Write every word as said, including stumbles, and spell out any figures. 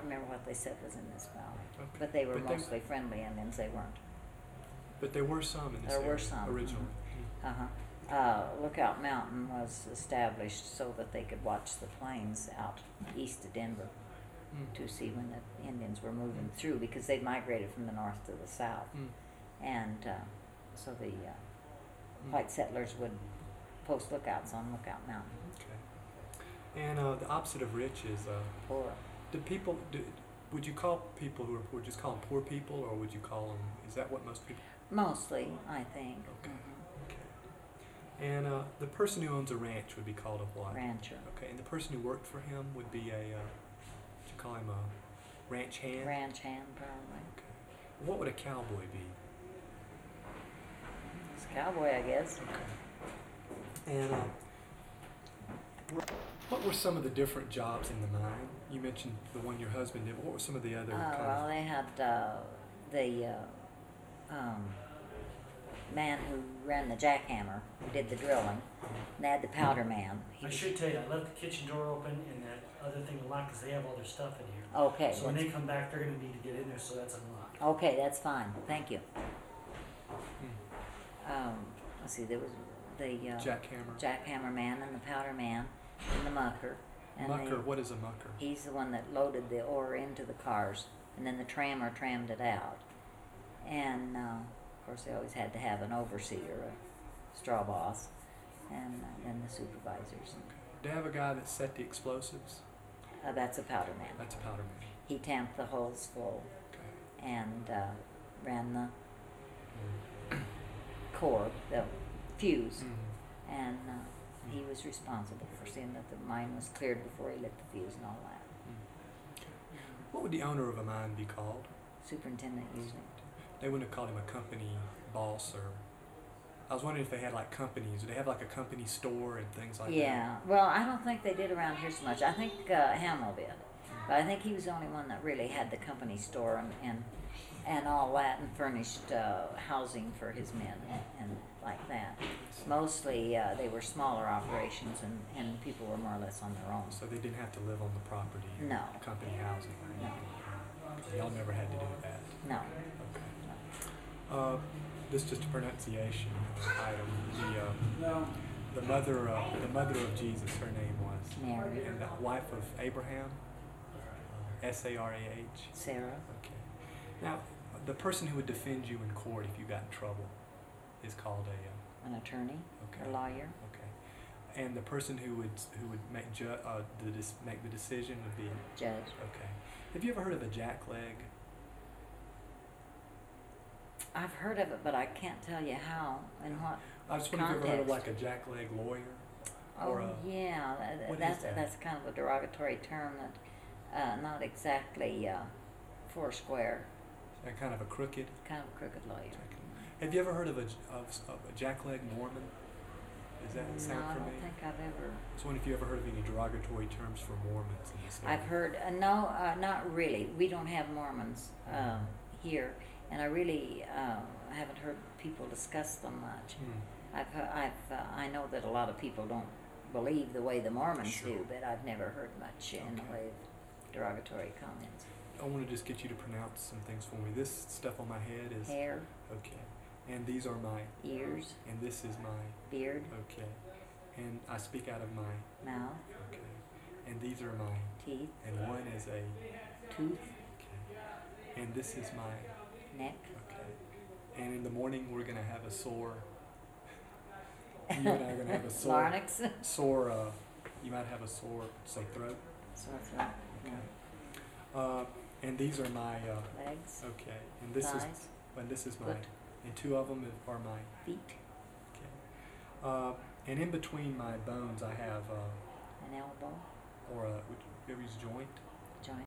remember what they said was in this valley. Okay. But they were But they- mostly friendly Indians. They weren't. But there were some in this There area were some, originally. Uh huh. Uh, Lookout Mountain was established so that they could watch the plains out east of Denver Mm. to see when the Indians were moving through, because they migrated from the north to the south, Mm. and uh, so the uh, Mm. white settlers would post lookouts on Lookout Mountain. Okay. And uh, the opposite of rich is, uh, Poor. do people, do, would you call people who are poor, just call them poor people, or would you call them, is that what most people? Mostly, I think. Okay. Mhm. Okay. And uh, the person who owns a ranch would be called a what? Rancher. Okay. And the person who worked for him would be a, uh, would you call him a ranch hand? Ranch hand, probably. Okay. What would a cowboy be? It's a cowboy, I guess. Okay. And uh, wh- what were some of the different jobs in the mine? You mentioned the one your husband did. What were some of the other Uh, kind well, of? they had uh, the uh, um, man who ran the jackhammer, who did the drilling. And they had the powder man. He I was- should tell you, I left the kitchen door open and that other thing unlocked because they have all their stuff in here. Okay. So when that's- they come back, they're gonna need to get in there, so that's unlocked. Okay, that's fine. Thank you. Hmm. Um, let's see, there was the uh, Jackhammer. jackhammer man and the powder man and the mucker. And Mucker. the, What is a mucker? he's the one that loaded the ore into the cars, and then the trammer trammed it out. And uh, of course, they always had to have an overseer, a straw boss, and uh, then the supervisors. Do they have a guy that set the explosives? Uh, that's a powder man. That's a powder man. He tamped the holes full Okay. and uh, ran the core, the fuse, Mhm. and uh, he was responsible for seeing that the mine was cleared before he lit the fuse and all that. What would the owner of a mine be called? Superintendent usually. They wouldn't have called him a company boss, or I was wondering if they had like companies. Do they have like a company store and things like that? Yeah, well, I don't think they did around here so much. I think uh, Hamill did, but I think he was the only one that really had the company store and and, and all that, and furnished uh, housing for his men and, and like that. Mostly uh, they were smaller operations, and, and people were more or less on their own. So they didn't have to live on the property. or No. Company housing. No. Y'all never had to do that. No. Okay. Uh, this is just a pronunciation item. The uh, the mother uh, the mother of Jesus, her name was, Mary. and the wife of Abraham. Uh, S A R A H. Sarah. Okay. Now, the person who would defend you in court if you got in trouble is called a. Uh, An attorney okay. or lawyer. Okay. And the person who would who would make ju- uh, the dis- make the decision would be. Judge. Okay. Have you ever heard of a jackleg? I've heard of it, but I can't tell you how and what. I just wonder if you've ever heard of like Context. a jackleg lawyer. Oh Or a- yeah, that, what is that's that? that's kind of a derogatory term that, uh, not exactly uh, foursquare. A kind of a crooked. Kind of a crooked lawyer. Have you ever heard of a j- of, s- of a jackleg Mormon? Does that No, sound I don't familiar? think I've ever. I was wondering if you ever heard of any derogatory terms for Mormons in this area. I've heard uh, no, uh, not really. We don't have Mormons uh, here, and I really uh, haven't heard people discuss them much. Hmm. I've, he- I've, uh, I know that a lot of people don't believe the way the Mormons Sure. do, but I've never heard much in the Okay. way of derogatory comments. I want to just get you to pronounce some things for me. This stuff on my head is Hair, okay, and these are my, ears, and this is my beard, okay, and I speak out of my mouth, okay, and these are my, teeth, and one is a tooth, okay, and this is my neck. okay, and in the morning we're gonna have a sore. You and I are gonna have a sore, Larynx. sore. Uh, you might have a sore, say throat. So that's right. Okay. Uh, and these are my uh, Legs, okay, and this thighs, is and this is my, foot, and two of them are my feet, okay. Uh, and in between my bones I have uh, an elbow, or a, would you ever use joint?